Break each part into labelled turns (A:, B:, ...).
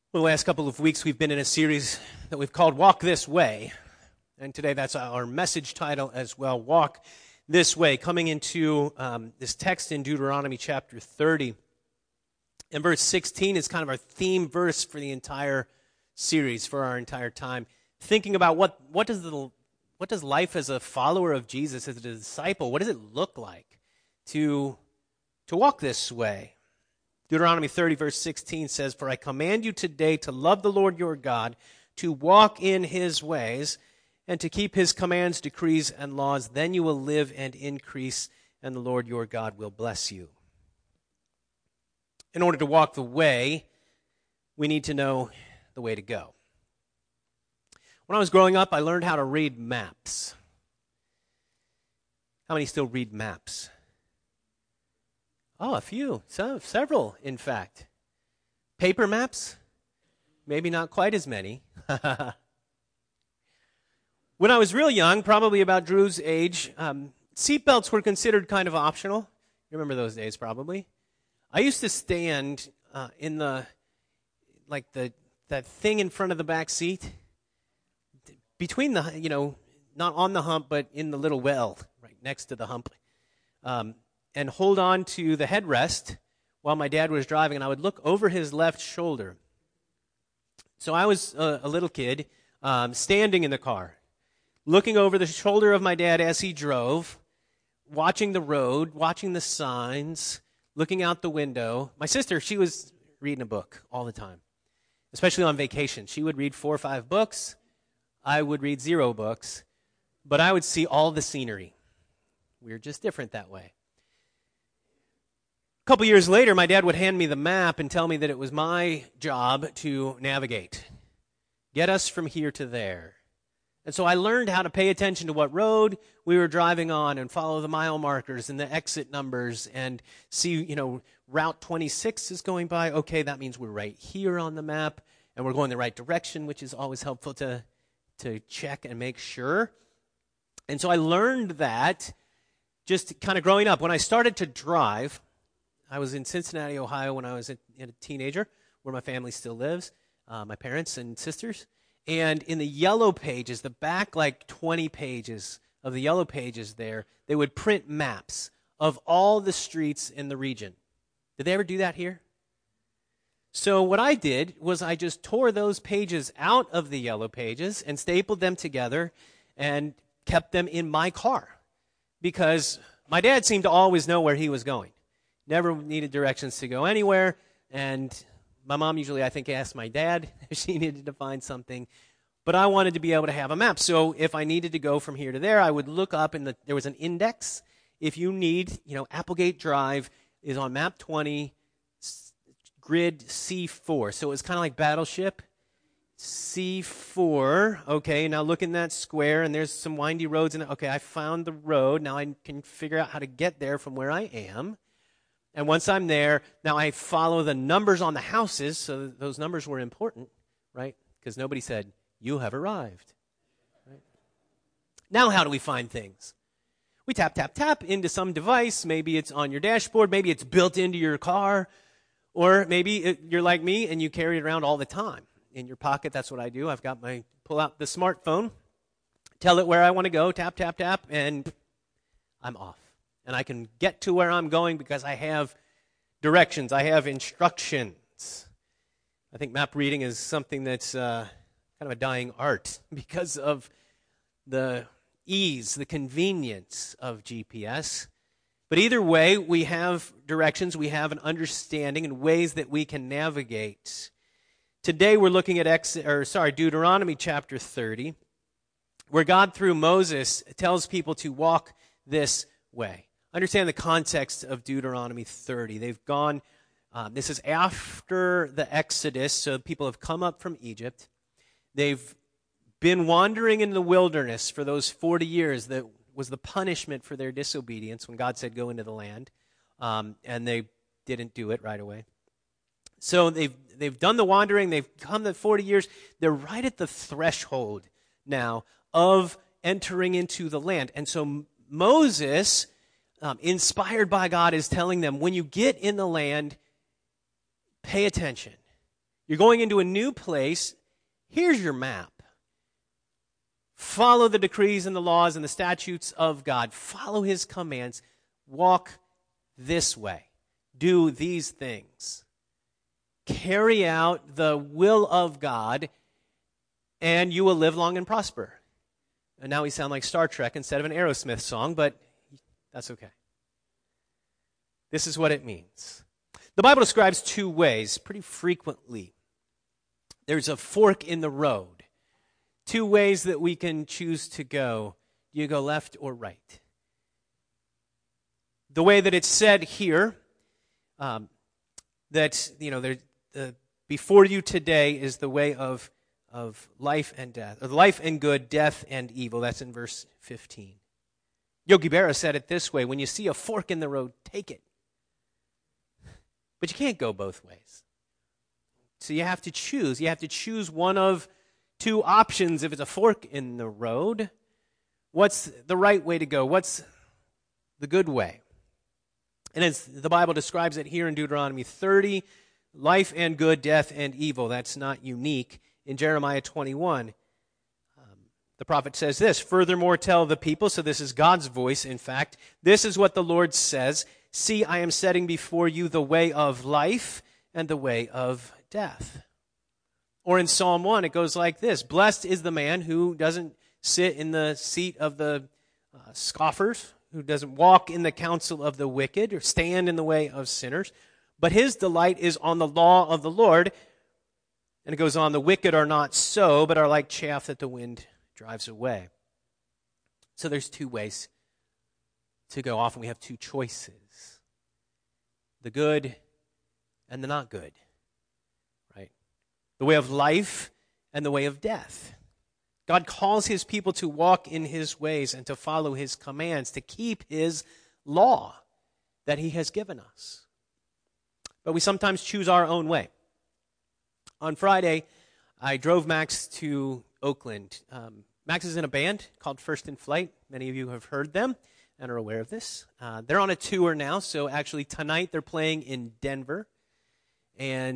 A: Well, the last couple of weeks we've been in a series that we've called Walk This Way. And today that's our message title as well, Walk This Way, coming into this text in Deuteronomy chapter 30. And verse 16 is kind of our theme verse for the entire series, for our entire time. Thinking about what does life as a follower of Jesus, as a disciple, what does it look like to walk this way? Deuteronomy 30, verse 16 says, "For I command you today to love the Lord your God, to walk in his ways, and to keep his commands, decrees, and laws. Then you will live and increase, and the Lord your God will bless you." In order to walk the way, we need to know the way to go. When I was growing up, I learned how to read maps. How many still read maps? Oh, a few, several, in fact. Paper maps? Maybe not quite as many. When I was real young, probably about Drew's age, seatbelts were considered kind of optional. You remember those days, probably. I used to stand in that thing in front of the back seat, between the, not on the hump, but in the little well right next to the hump. And hold on to the headrest while my dad was driving, and I would look over his left shoulder. So I was a little kid standing in the car, looking over the shoulder of my dad as he drove, watching the road, watching the signs, looking out the window. My sister, she was reading a book all the time, especially on vacation. She would read 4 or 5 books. I would read 0 books, but I would see all the scenery. We were just different that way. A couple years later, my dad would hand me the map and tell me that it was my job to navigate, get us from here to there. And so I learned how to pay attention to what road we were driving on and follow the mile markers and the exit numbers and see, Route 26 is going by. Okay, that means we're right here on the map and we're going the right direction, which is always helpful to check and make sure. And so I learned that just kind of growing up. When I started to drive, I was in Cincinnati, Ohio when I was a teenager, where my family still lives, my parents and sisters. And in the yellow pages, the back 20 pages of the yellow pages there, they would print maps of all the streets in the region. Did they ever do that here? So what I did was I just tore those pages out of the yellow pages and stapled them together and kept them in my car because my dad seemed to always know where he was going. Never needed directions to go anywhere, and my mom usually, I think, asked my dad if she needed to find something, but I wanted to be able to have a map. So if I needed to go from here to there, I would look up, and there was an index. If you need, Applegate Drive is on map 20, grid C4. So it was kind of like Battleship. C4, okay, now look in that square, and there's some windy roads in it. Okay, I found the road. Now I can figure out how to get there from where I am. And once I'm there, now I follow the numbers on the houses, so those numbers were important, right? Because nobody said, "You have arrived." Right? Now how do we find things? We tap, tap, tap into some device. Maybe it's on your dashboard. Maybe it's built into your car. Or maybe you're like me and you carry it around all the time. In your pocket, that's what I do. Pull out the smartphone, tell it where I want to go, tap, tap, tap, and I'm off. And I can get to where I'm going because I have directions. I have instructions. I think map reading is something that's kind of a dying art because of the ease, the convenience of GPS. But either way, we have directions, we have an understanding and ways that we can navigate. Today we're looking at Deuteronomy chapter 30, where God through Moses tells people to walk this way. Understand the context of Deuteronomy 30. They've gone, this is after the Exodus, so people have come up from Egypt. They've been wandering in the wilderness for those 40 years. That was the punishment for their disobedience when God said, "Go into the land," and they didn't do it right away. So they've done the wandering. They've come the 40 years. They're right at the threshold now of entering into the land. And so Moses, inspired by God, is telling them, when you get in the land, pay attention. You're going into a new place. Here's your map. Follow the decrees and the laws and the statutes of God. Follow his commands. Walk this way. Do these things. Carry out the will of God, and you will live long and prosper. And now we sound like Star Trek instead of an Aerosmith song, but that's okay. This is what it means. The Bible describes two ways pretty frequently. There's a fork in the road. Two ways that we can choose to go. You go left or right. The way that it's said here, that, before you today is the way of life and death, or life and good, death and evil. That's in verse 15. Yogi Berra said it this way: when you see a fork in the road, take it. But you can't go both ways. So you have to choose. You have to choose one of two options if it's a fork in the road. What's the right way to go? What's the good way? And as the Bible describes it here in Deuteronomy 30, life and good, death and evil. That's not unique. In Jeremiah 21, the prophet says this: furthermore, tell the people, so this is God's voice, in fact, this is what the Lord says: see, I am setting before you the way of life and the way of death. Or in Psalm 1, it goes like this: blessed is the man who doesn't sit in the seat of the scoffers, who doesn't walk in the counsel of the wicked, or stand in the way of sinners, but his delight is on the law of the Lord. And it goes on, the wicked are not so, but are like chaff that the wind drives away. So there's two ways to go. Often we have two choices: the good and the not good, right? The way of life and the way of death. God calls his people to walk in his ways and to follow his commands, to keep his law that he has given us. But we sometimes choose our own way. On Friday, I drove Max to Oakland. Max is in a band called First in Flight. Many of you have heard them and are aware of this. They're on a tour now, so actually tonight they're playing in Denver. And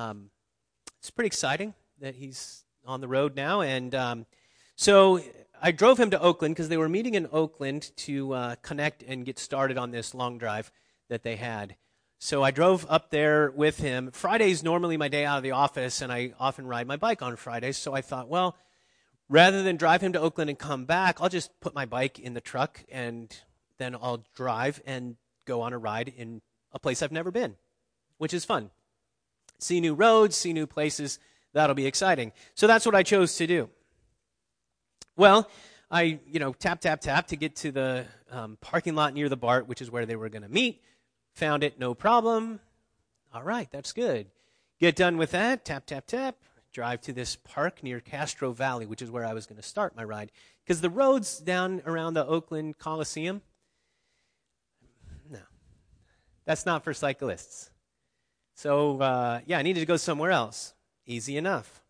A: it's pretty exciting that he's on the road now. And so I drove him to Oakland because they were meeting in Oakland to connect and get started on this long drive that they had. So I drove up there with him. Friday's normally my day out of the office, and I often ride my bike on Fridays. So I thought, well, rather than drive him to Oakland and come back, I'll just put my bike in the truck, and then I'll drive and go on a ride in a place I've never been, which is fun. See new roads, see new places. That'll be exciting. So that's what I chose to do. Well, I, tap to get to the parking lot near the BART, which is where they were going to meet. Found it, no problem. All right, that's good. Get done with that, tap, drive to this park near Castro Valley, which is where I was going to start my ride. Because the roads down around the Oakland Coliseum, no, that's not for cyclists. So, I needed to go somewhere else. Easy enough.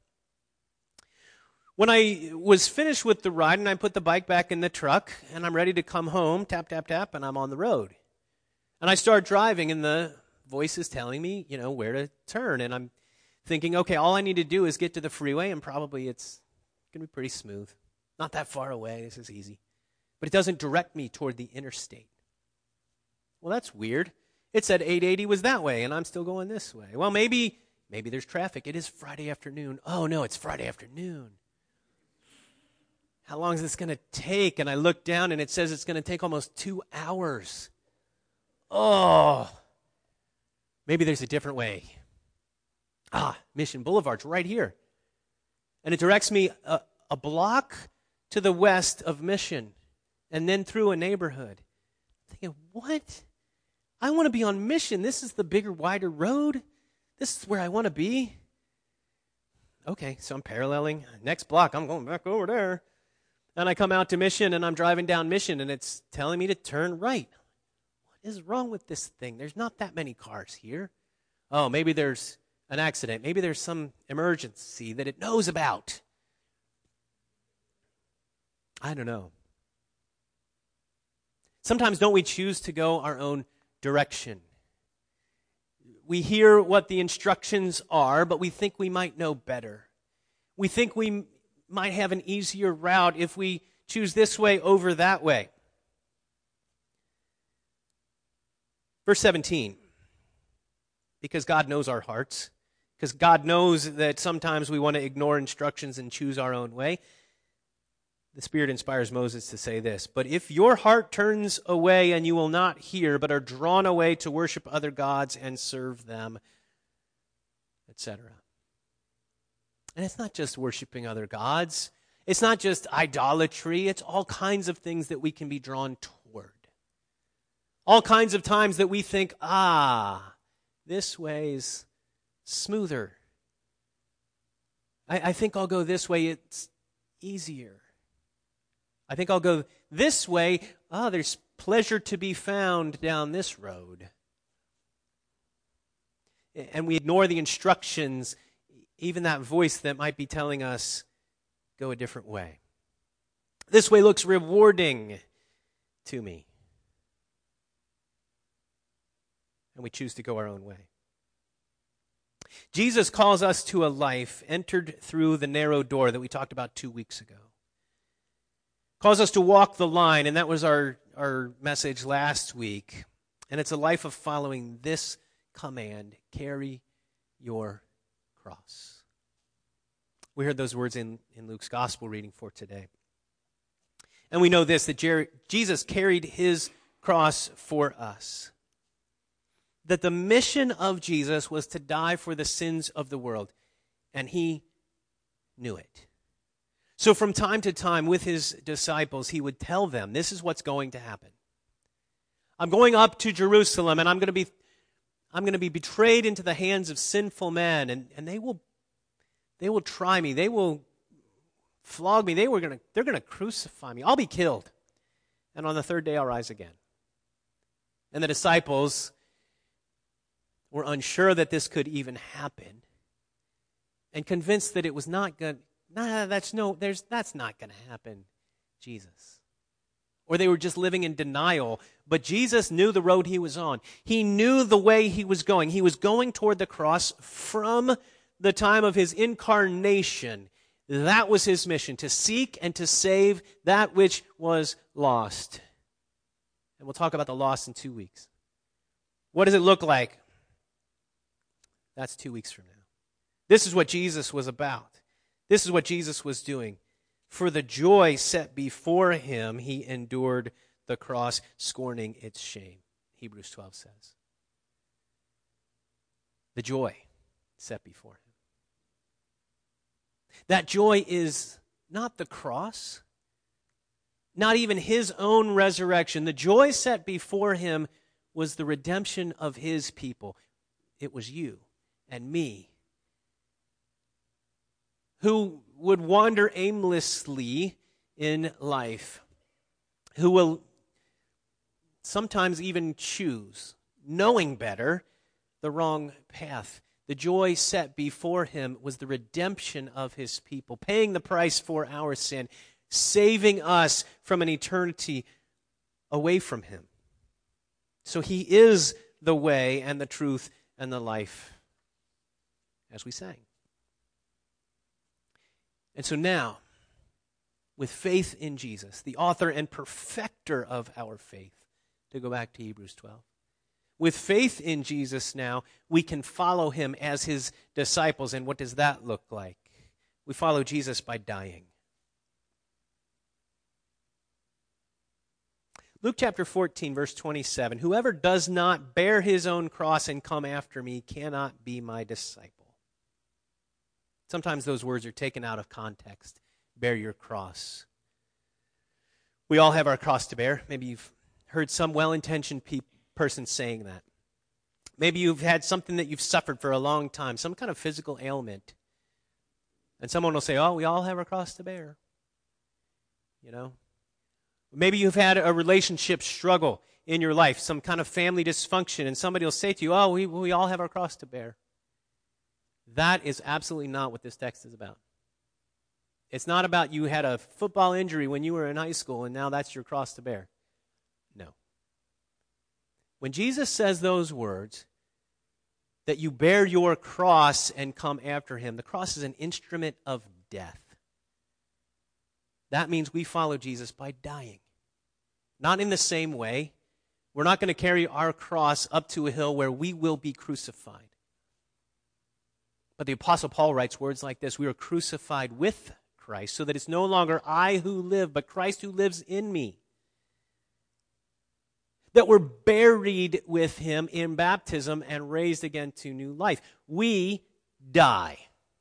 A: When I was finished with the ride and I put the bike back in the truck and I'm ready to come home, tap, and I'm on the road. And I start driving, and the voice is telling me, where to turn. And I'm thinking, okay, all I need to do is get to the freeway, and probably it's going to be pretty smooth. Not that far away. This is easy. But it doesn't direct me toward the interstate. Well, that's weird. It said 880 was that way, and I'm still going this way. Well, maybe there's traffic. It is Friday afternoon. Oh, no, it's Friday afternoon. How long is this going to take? And I look down, and it says it's going to take almost 2 hours. Oh, maybe there's a different way. Mission Boulevard's right here. And it directs me a block to the west of Mission and then through a neighborhood. I'm thinking, what? I want to be on Mission. This is the bigger, wider road. This is where I want to be. Okay, so I'm paralleling. Next block, I'm going back over there. And I come out to Mission, and I'm driving down Mission, and it's telling me to turn right. What is wrong with this thing? There's not that many cars here. Oh, maybe there's an accident. Maybe there's some emergency that it knows about. I don't know. Sometimes don't we choose to go our own direction? we hear what the instructions are, but we think we might know better. We think we might have an easier route if we choose this way over that way. Verse 17, because God knows our hearts, because God knows that sometimes we want to ignore instructions and choose our own way, the Spirit inspires Moses to say this, "But if your heart turns away and you will not hear, but are drawn away to worship other gods and serve them," etc. And it's not just worshiping other gods. It's not just idolatry. It's all kinds of things that we can be drawn toward. All kinds of times that we think, this way's smoother. I think I'll go this way. It's easier. I think I'll go this way. There's pleasure to be found down this road. And we ignore the instructions, even that voice that might be telling us, go a different way. This way looks rewarding to me. And we choose to go our own way. Jesus calls us to a life entered through the narrow door that we talked about 2 weeks ago. Calls us to walk the line, and that was our message last week. And it's a life of following this command: carry your cross. We heard those words in Luke's gospel reading for today. And we know this, that Jesus carried his cross for us. That the mission of Jesus was to die for the sins of the world. And he knew it. So from time to time with his disciples, he would tell them, this is what's going to happen. I'm going up to Jerusalem, and I'm going to be betrayed into the hands of sinful men, and they will try me. They will flog me. They're going to crucify me. I'll be killed. And on the third day, I'll rise again. And the disciples were unsure that this could even happen, and convinced that it was not going. That's not going to happen, Jesus. Or they were just living in denial. But Jesus knew the road he was on. He knew the way he was going. He was going toward the cross from the time of his incarnation. That was his mission, to seek and to save that which was lost. And we'll talk about the lost in 2 weeks. What does it look like? That's 2 weeks from now. This is what Jesus was about. This is what Jesus was doing. For the joy set before him, he endured the cross, scorning its shame. Hebrews 12 says. The joy set before him. That joy is not the cross, not even his own resurrection. The joy set before him was the redemption of his people. It was you and me, who would wander aimlessly in life, who will sometimes even choose, knowing better, the wrong path. The joy set before him was the redemption of his people, paying the price for our sin, saving us from an eternity away from him. So he is the way and the truth and the life, as we sang. And so now, with faith in Jesus, the author and perfecter of our faith, to go back to Hebrews 12, with faith in Jesus now, we can follow him as his disciples. And what does that look like? We follow Jesus by dying. Luke chapter 14, verse 27, whoever does not bear his own cross and come after me cannot be my disciple. Sometimes those words are taken out of context. Bear your cross. We all have our cross to bear. Maybe you've heard some well-intentioned person saying that. Maybe you've had something that you've suffered for a long time, some kind of physical ailment. And someone will say, oh, we all have our cross to bear. You know? Maybe you've had a relationship struggle in your life, some kind of family dysfunction, and somebody will say to you, oh, we all have our cross to bear. That is absolutely not what this text is about. It's not about you had a football injury when you were in high school and now that's your cross to bear. No. When Jesus says those words, that you bear your cross and come after him. The cross is an instrument of death. That means we follow Jesus by dying. Not in the same way. We're not going to carry our cross up to a hill where we will be crucified. But the Apostle Paul writes words like this: we are crucified with Christ, so that it's no longer I who live, but Christ who lives in me. That we're buried with him in baptism and raised again to new life. We die.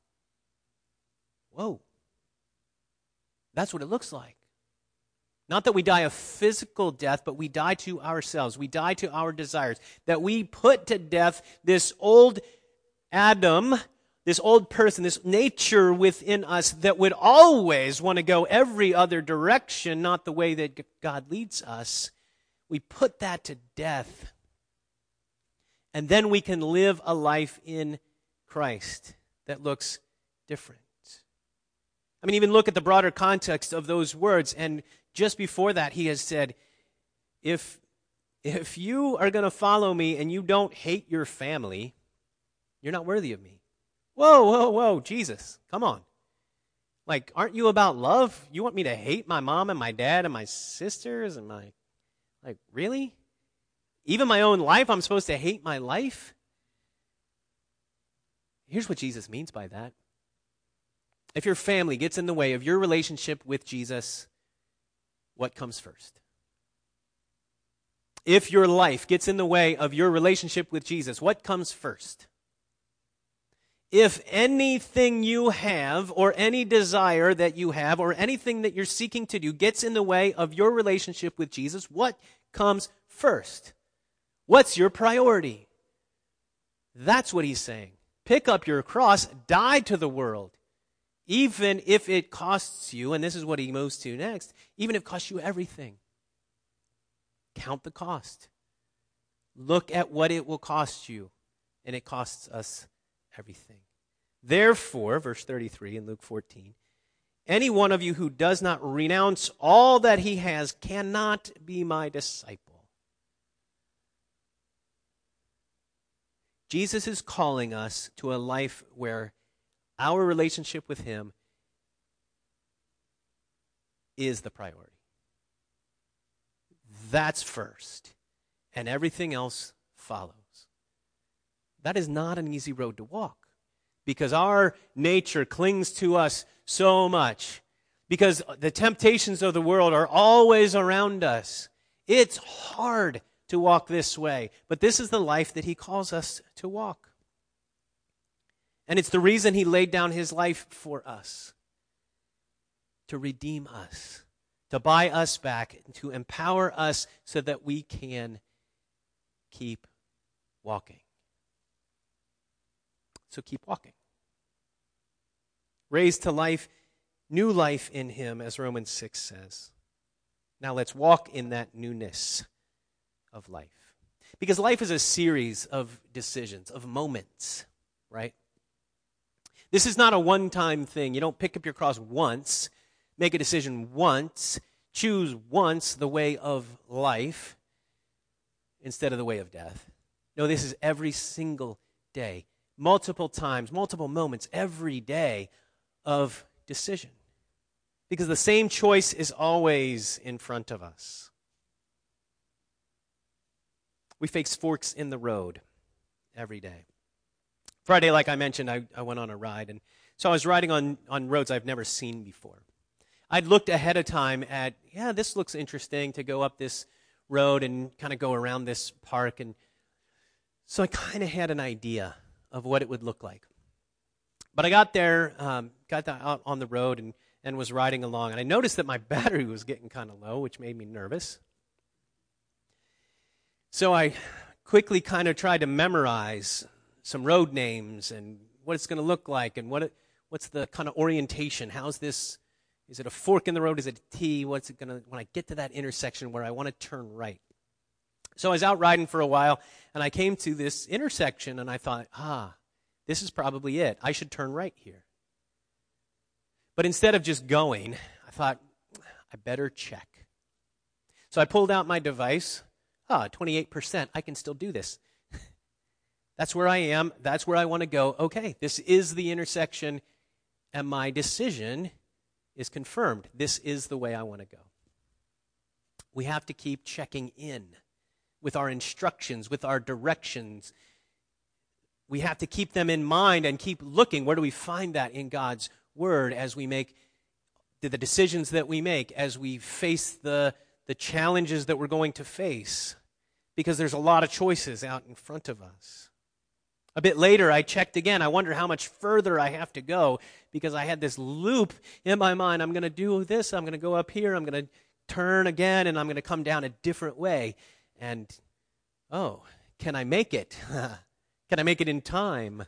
A: Whoa. That's what it looks like. Not that we die a physical death, but we die to ourselves. We die to our desires. That we put to death this old Adam, this old person, this nature within us that would always want to go every other direction, not the way that God leads us. We put that to death. And then we can live a life in Christ that looks different. I mean, even look at the broader context of those words. And just before that, he has said, if you are going to follow me and you don't hate your family, you're not worthy of me. Whoa, Jesus, come on. Like, aren't you about love? You want me to hate my mom and my dad and my sisters and my... Like, really? Even my own life, I'm supposed to hate my life? Here's what Jesus means by that. If your family gets in the way of your relationship with Jesus, what comes first? If your life gets in the way of your relationship with Jesus, what comes first? If anything you have, or any desire that you have, or anything that you're seeking to do gets in the way of your relationship with Jesus, what comes first? What's your priority? That's what he's saying. Pick up your cross, die to the world, even if it costs you, and this is what he moves to next, even if it costs you everything. Count the cost. Look at what it will cost you, and it costs us everything. Therefore, verse 33 in Luke 14, any one of you who does not renounce all that he has cannot be my disciple. Jesus is calling us to a life where our relationship with him is the priority. That's first, and everything else follows. That is not an easy road to walk, because our nature clings to us so much, because the temptations of the world are always around us. It's hard to walk this way, but this is the life that he calls us to walk. And it's the reason he laid down his life for us, to redeem us, to buy us back, to empower us so that we can keep walking. So keep walking. Raised to life, new life in him, as Romans 6 says. Now let's walk in that newness of life. Because life is a series of decisions, of moments, right? This is not a one-time thing. You don't pick up your cross once, make a decision once, choose once the way of life instead of the way of death. No, this is every single day, multiple times, multiple moments, every day of decision. Because the same choice is always in front of us. We face forks in the road every day. Friday, like I mentioned, I went on a ride, and so I was riding on roads I've never seen before. I'd looked ahead of time at, this looks interesting to go up this road and kind of go around this park, and so I kind of had an idea of what it would look like. But I got there, out on the road and was riding along, and I noticed that my battery was getting kind of low, which made me nervous. So I quickly kind of tried to memorize some road names and what it's going to look like and what's the kind of orientation. How's this? Is it a fork in the road? Is it a T? What's it going to, when I get to that intersection where I want to turn right? So I was out riding for a while, and I came to this intersection, and I thought, this is probably it. I should turn right here. But instead of just going, I thought, I better check. So I pulled out my device. 28%, I can still do this. That's where I am. That's where I want to go. Okay, this is the intersection, and my decision is confirmed. This is the way I want to go. We have to keep checking in with our instructions, with our directions. We have to keep them in mind and keep looking. Where do we find that in God's Word as we make the decisions that we make, as we face the challenges that we're going to face? Because there's a lot of choices out in front of us. A bit later, I checked again. I wonder how much further I have to go, because I had this loop in my mind. I'm going to do this. I'm going to go up here. I'm going to turn again, and I'm going to come down a different way. And, oh, can I make it? Can I make it in time?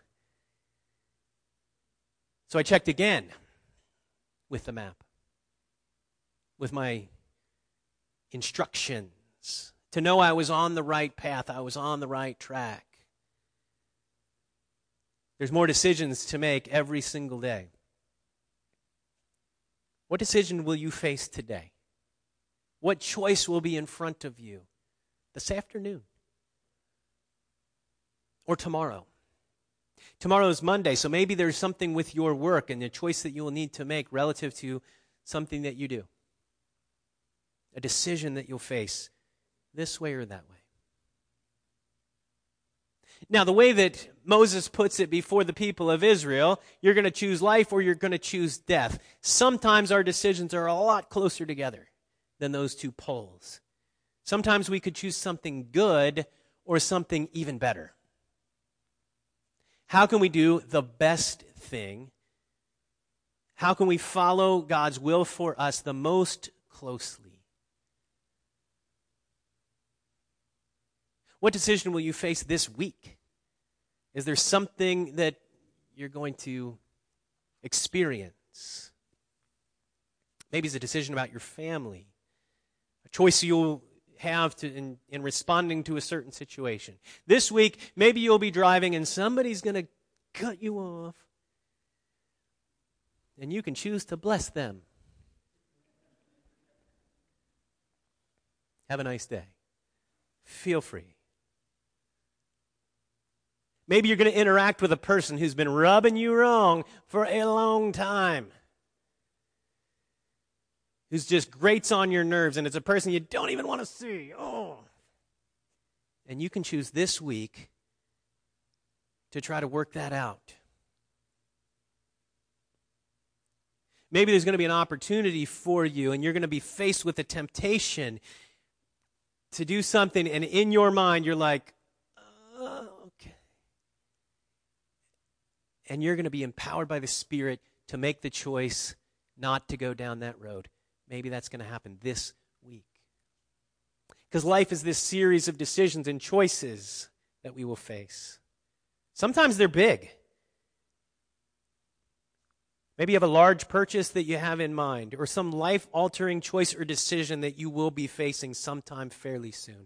A: So I checked again with the map, with my instructions, to know I was on the right path, I was on the right track. There's more decisions to make every single day. What decision will you face today? What choice will be in front of you this afternoon? Or tomorrow? Tomorrow is Monday, so maybe there's something with your work and the choice that you will need to make relative to something that you do. A decision that you'll face this way or that way. Now, the way that Moses puts it before the people of Israel, you're going to choose life or you're going to choose death. Sometimes our decisions are a lot closer together than those two poles. Sometimes we could choose something good or something even better. How can we do the best thing? How can we follow God's will for us the most closely? What decision will you face this week? Is there something that you're going to experience? Maybe it's a decision about your family, a choice you'll have in responding to a certain situation. This week, maybe you'll be driving and somebody's going to cut you off, and you can choose to bless them. Have a nice day. Feel free. Maybe you're going to interact with a person who's been rubbing you wrong for a long time, who's just grates on your nerves, and it's a person you don't even want to see. Oh. And you can choose this week to try to work that out. Maybe there's going to be an opportunity for you, and you're going to be faced with a temptation to do something, and in your mind you're like, okay. And you're going to be empowered by the Spirit to make the choice not to go down that road. Maybe that's going to happen this week. Because life is this series of decisions and choices that we will face. Sometimes they're big. Maybe you have a large purchase that you have in mind, or some life-altering choice or decision that you will be facing sometime fairly soon.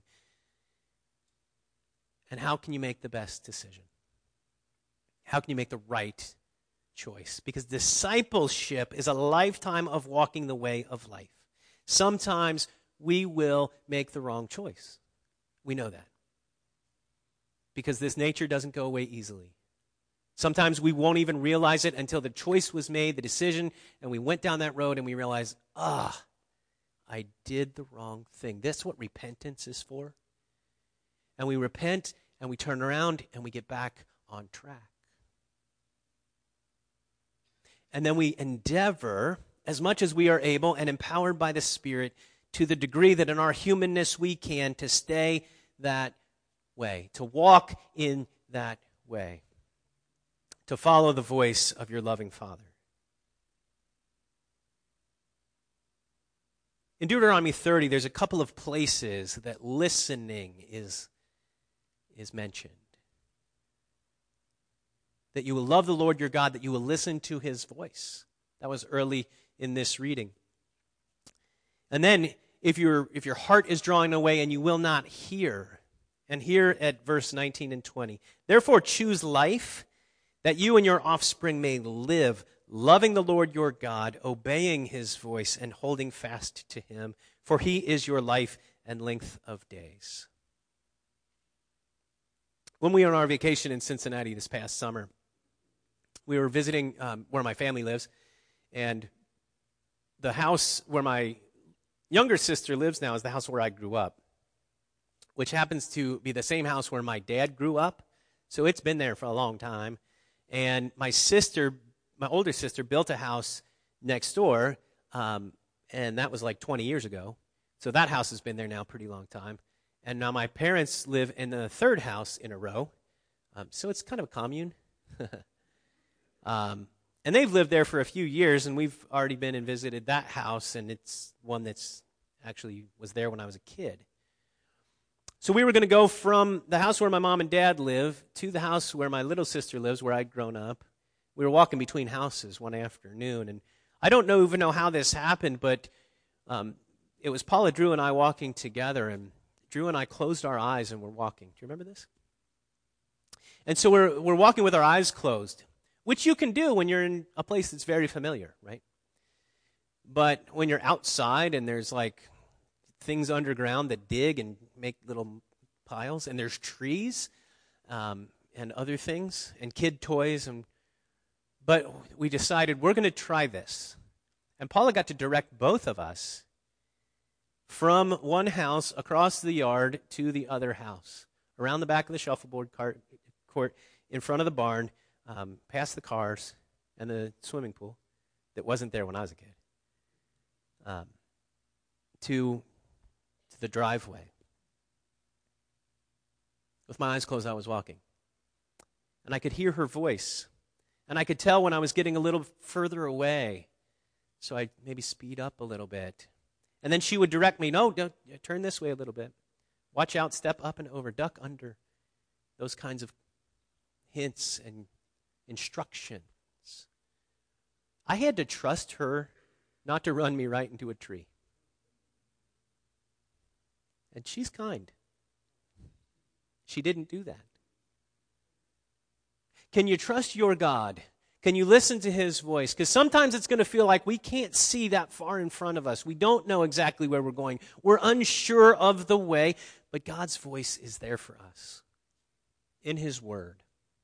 A: And how can you make the best decision? How can you make the right choice? Because discipleship is a lifetime of walking the way of life. Sometimes we will make the wrong choice. We know that. Because this nature doesn't go away easily. Sometimes we won't even realize it until the choice was made, the decision, and we went down that road and we realized, I did the wrong thing. That's what repentance is for. And we repent and we turn around and we get back on track. And then we endeavor, as much as we are able and empowered by the Spirit, to the degree that in our humanness we can, to stay that way, to walk in that way, to follow the voice of your loving Father. In Deuteronomy 30, there's a couple of places that listening is mentioned. That you will love the Lord your God, that you will listen to his voice. That was early in this reading. And then, if your heart is drawing away and you will not hear, and here at verse 19 and 20, therefore choose life, that you and your offspring may live, loving the Lord your God, obeying his voice, and holding fast to him, for he is your life and length of days. When we were on our vacation in Cincinnati this past summer, we were visiting where my family lives, and the house where my younger sister lives now is the house where I grew up, which happens to be the same house where my dad grew up. So it's been there for a long time. And my older sister, built a house next door, and that was like 20 years ago. So that house has been there now a pretty long time. And now my parents live in the third house in a row. So it's kind of a commune. And they've lived there for a few years, and we've already been and visited that house, and it's one that's actually was there when I was a kid. So we were going to go from the house where my mom and dad live to the house where my little sister lives, where I'd grown up. We were walking between houses one afternoon, and I don't even know how this happened, but it was Paula, Drew, and I walking together, and Drew and I closed our eyes and we're walking. Do you remember this? And so we're walking with our eyes closed, which you can do when you're in a place that's very familiar, right? But when you're outside and there's like things underground that dig and make little piles, and there's trees and other things and kid toys, but we decided we're going to try this. And Paula got to direct both of us from one house across the yard to the other house, around the back of the shuffleboard court, in front of the barn, past the cars and the swimming pool that wasn't there when I was a kid, to the driveway. With my eyes closed, I was walking. And I could hear her voice. And I could tell when I was getting a little further away. So I'd maybe speed up a little bit. And then she would direct me, no, don't, turn this way a little bit. Watch out, step up and over, duck under. Those kinds of hints and instructions. I had to trust her not to run me right into a tree. And she's kind. She didn't do that. Can you trust your God? Can you listen to his voice? Because sometimes it's going to feel like we can't see that far in front of us. We don't know exactly where we're going. We're unsure of the way, but God's voice is there for us in his word.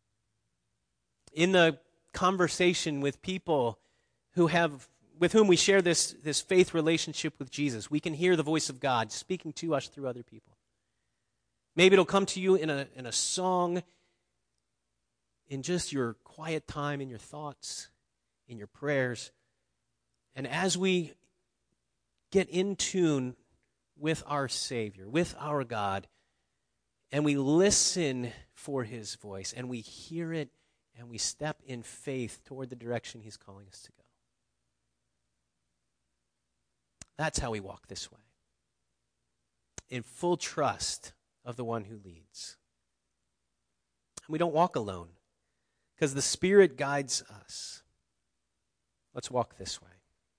A: In the conversation with people with whom we share this faith relationship with Jesus, we can hear the voice of God speaking to us through other people. Maybe it'll come to you in a song, in just your quiet time, in your thoughts, in your prayers. And as we get in tune with our Savior, with our God, and we listen for his voice, and we hear it, and we step in faith toward the direction he's calling us to go. That's how we walk this way, in full trust of the one who leads. And we don't walk alone, because the Spirit guides us. Let's walk this way.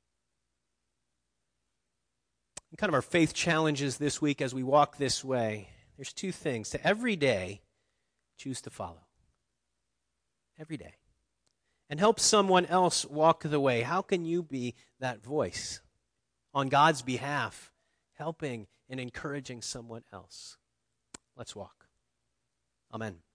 A: And kind of our faith challenges this week as we walk this way, there's two things. To every day, choose to follow. Every day. And help someone else walk the way. How can you be that voice on God's behalf, helping and encouraging someone else? Let's walk. Amen.